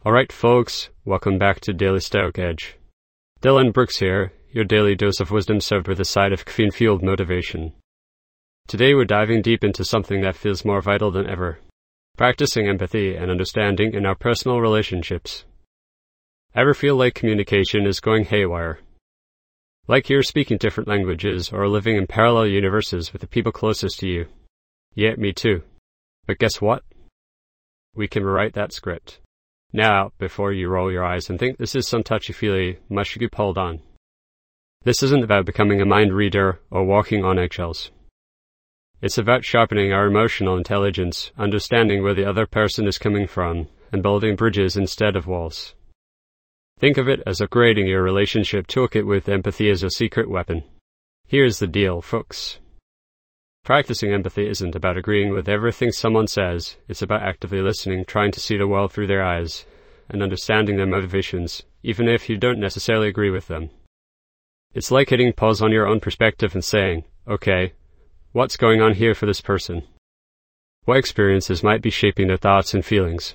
Alright folks, welcome back to Daily Stoic Edge. Dylan Brooks here, your daily dose of wisdom served with a side of caffeine-fueled motivation. Today we're diving deep into something that feels more vital than ever. Practicing empathy and understanding in our personal relationships. Ever feel like communication is going haywire? Like you're speaking different languages or living in parallel universes with the people closest to you? Yeah, me too. But guess what? We can rewrite that script. Now, before you roll your eyes and think this is some touchy-feely, mushy hold on. This isn't about becoming a mind reader or walking on eggshells. It's about sharpening our emotional intelligence, understanding where the other person is coming from, and building bridges instead of walls. Think of it as upgrading your relationship toolkit with empathy as a secret weapon. Here's the deal, folks. Practicing empathy isn't about agreeing with everything someone says. It's about actively listening, trying to see the world through their eyes, and understanding their motivations, even if you don't necessarily agree with them. It's like hitting pause on your own perspective and saying, okay, what's going on here for this person? What experiences might be shaping their thoughts and feelings?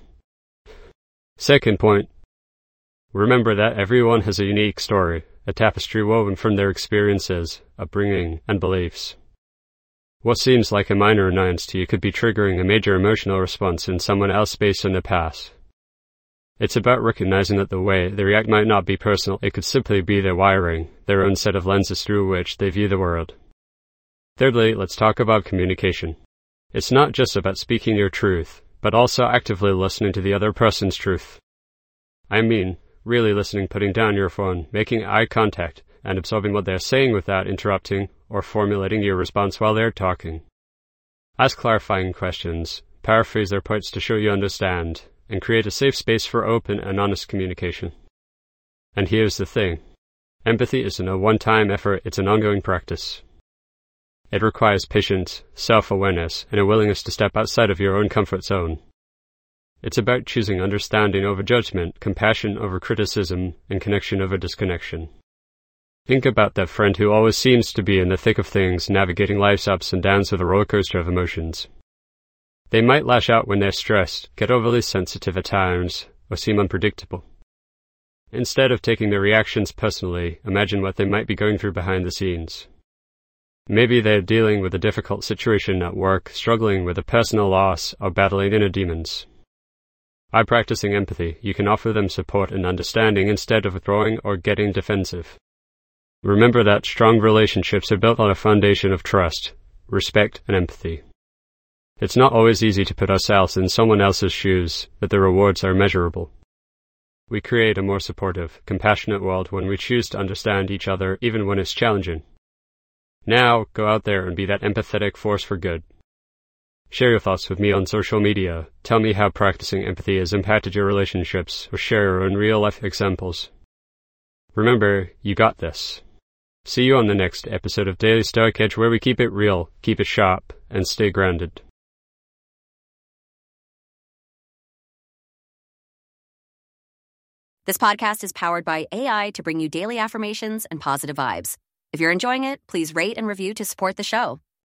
Second point, remember that everyone has a unique story, a tapestry woven from their experiences, upbringing, and beliefs. What seems like a minor annoyance to you could be triggering a major emotional response in someone else based on their past. It's about recognizing that the way they react might not be personal, it could simply be their wiring, their own set of lenses through which they view the world. Thirdly, let's talk about communication. It's not just about speaking your truth, but also actively listening to the other person's truth. I mean, really listening, putting down your phone, making eye contact, and absorbing what they're saying without interrupting or formulating your response while they're talking. Ask clarifying questions, paraphrase their points to show you understand, and create a safe space for open and honest communication. And here's the thing. Empathy isn't a one-time effort, it's an ongoing practice. It requires patience, self-awareness, and a willingness to step outside of your own comfort zone. It's about choosing understanding over judgment, compassion over criticism, and connection over disconnection. Think about that friend who always seems to be in the thick of things, navigating life's ups and downs with a roller coaster of emotions. They might lash out when they're stressed, get overly sensitive at times, or seem unpredictable. Instead of taking their reactions personally, imagine what they might be going through behind the scenes. Maybe they're dealing with a difficult situation at work, struggling with a personal loss, or battling inner demons. By practicing empathy, you can offer them support and understanding instead of withdrawing or getting defensive. Remember that strong relationships are built on a foundation of trust, respect, and empathy. It's not always easy to put ourselves in someone else's shoes, but the rewards are measurable. We create a more supportive, compassionate world when we choose to understand each other even when it's challenging. Now, go out there and be that empathetic force for good. Share your thoughts with me on social media. Tell me how practicing empathy has impacted your relationships, or share your own real-life examples. Remember, you got this. See you on the next episode of Daily Stoic Edge, where we keep it real, keep it sharp, and stay grounded. This podcast is powered by AI to bring you daily affirmations and positive vibes. If you're enjoying it, please rate and review to support the show.